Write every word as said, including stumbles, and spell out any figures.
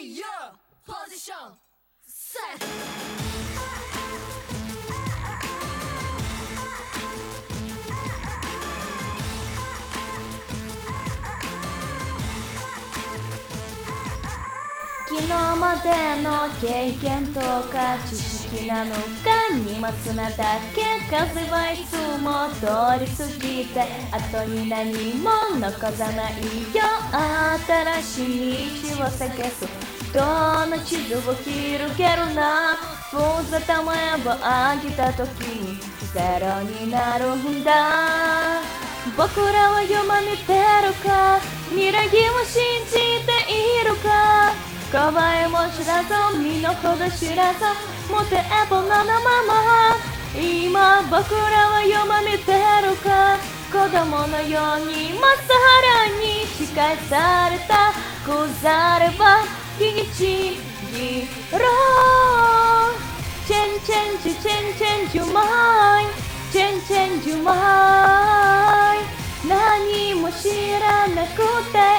Hey yo! ポジションセット昨日までの経験とか知識なのか荷物なだけ風はいつも通り過ぎて後に何も残さないよ新しい道を探すどの地図を広げるなふざたまえば飽きた時にゼロになるんだ僕らは夢見てるか未来を信じているか構えも知らず身の程知らずもてえぼなのまま今僕らは夢見てるか子供のようにまっさらに仕返されたざれば日にちぎろうチェンチェンジチェンチェンジうまいチェンチェンジうまい何も知らなくて